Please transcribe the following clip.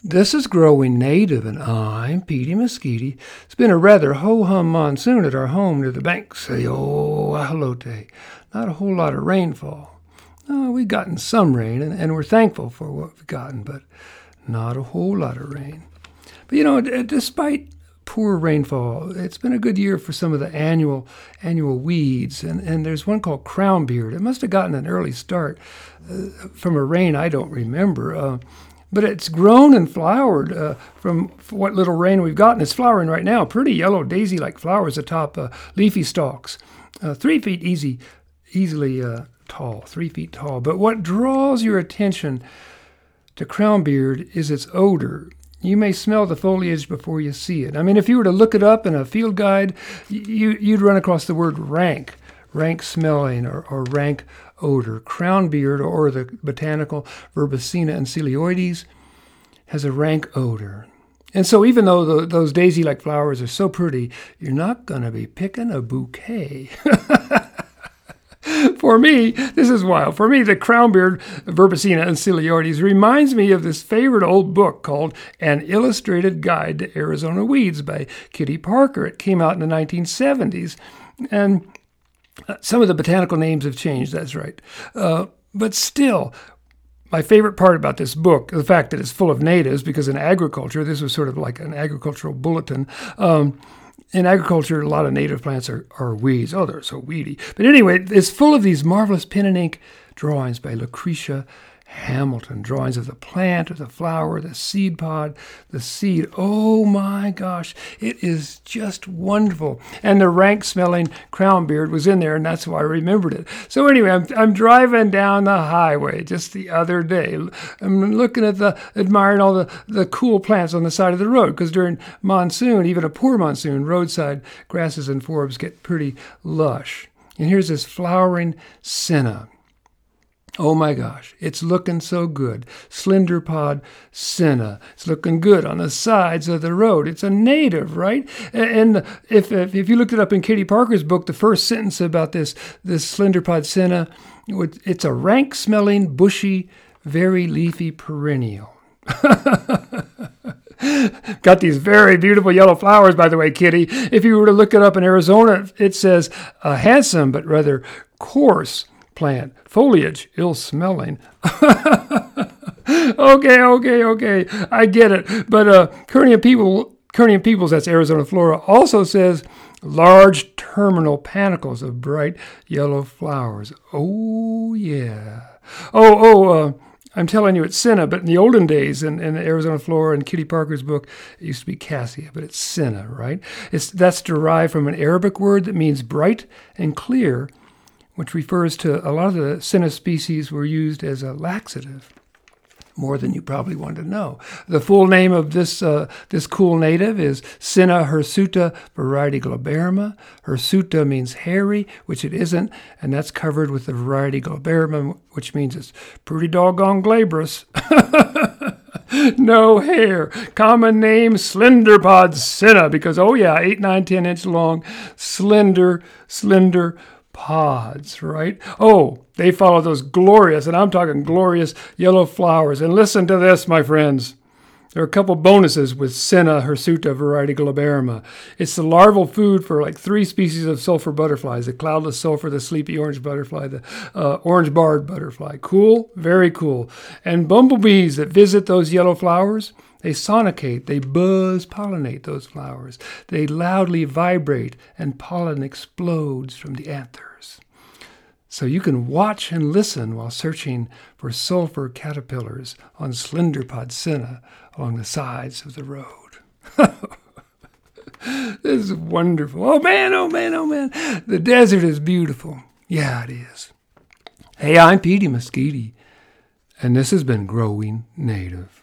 This is Growing Native, and I'm Petey Mesquite. It's been a rather ho-hum monsoon at our home near the banks of the Ahalote. Not a whole lot of rainfall. We've gotten some rain, and we're thankful for what we've gotten, but not a whole lot of rain. But despite poor rainfall, it's been a good year for some of the annual weeds, and there's one called crownbeard. It must have gotten an early start from a rain I don't remember. But it's grown and flowered from what little rain we've gotten. It's flowering right now, pretty yellow daisy-like flowers atop leafy stalks, 3 feet easily tall, 3 feet tall. But what draws your attention to crownbeard is its odor. You may smell the foliage before you see it. I mean, if you were to look it up in a field guide, you'd run across the word rank smelling or rank odor. Crownbeard, or the botanical Verbena anciloides, has a rank odor. And so even though those daisy-like flowers are so pretty, you're not going to be picking a bouquet. For me, this is wild. For me, the crownbeard Verbena anciloides reminds me of this favorite old book called An Illustrated Guide to Arizona Weeds by Kitty Parker. It came out in the 1970s. And some of the botanical names have changed, that's right. But still, my favorite part about this book, the fact that it's full of natives, because in agriculture, this was sort of like an agricultural bulletin. In agriculture, a lot of native plants are weeds. Oh, they're so weedy. But anyway, it's full of these marvelous pen and ink drawings by Lucretia Hamilton, drawings of the plant, of the flower, the seed pod, the seed. Oh my gosh, it is just wonderful. And the rank-smelling crownbeard was in there, and that's why I remembered it. So anyway, I'm driving down the highway just the other day. I'm looking at admiring all the cool plants on the side of the road, because during monsoon, even a poor monsoon, roadside grasses and forbs get pretty lush. And here's this flowering senna. Oh my gosh, it's looking so good. Slender pod senna. It's looking good on the sides of the road. It's a native, right? And if you looked it up in Kitty Parker's book, the first sentence about this slender pod senna, it's a rank-smelling, bushy, very leafy perennial. Got these very beautiful yellow flowers, by the way, Kitty. If you were to look it up in Arizona, it says a handsome but rather coarse plant. Foliage, ill-smelling. Okay. I get it. But Kearney and Peoples, that's Arizona Flora, also says large terminal panicles of bright yellow flowers. Oh, yeah. I'm telling you, it's senna, but in the olden days, in Arizona Flora and Kitty Parker's book, it used to be cassia, but it's senna, right? That's derived from an Arabic word that means bright and clear, which refers to a lot of the senna species were used as a laxative, more than you probably want to know. The full name of this cool native is Senna hirsuta variety glaberrima. Hirsuta means hairy, which it isn't, and that's covered with the variety glaberrima, which means it's pretty doggone glabrous. No hair. Common name, slender pod senna, because, 8, 9, 10 inch long, slender pods, right? Oh, they follow those glorious, and I'm talking glorious, yellow flowers. And listen to this, my friends. There are a couple bonuses with Senna hirsuta variety glaberrima. It's the larval food for like 3 species of sulfur butterflies: the cloudless sulfur, the sleepy orange butterfly, the orange-barred butterfly. Cool? Very cool. And bumblebees that visit those yellow flowers, they sonicate, they buzz-pollinate those flowers. They loudly vibrate, and pollen explodes from the anthers. So you can watch and listen while searching for sulfur caterpillars on slender pod senna along the sides of the road. This is wonderful. Oh man. The desert is beautiful. Yeah, it is. Hey, I'm Petey Mesquite, and this has been Growing Native.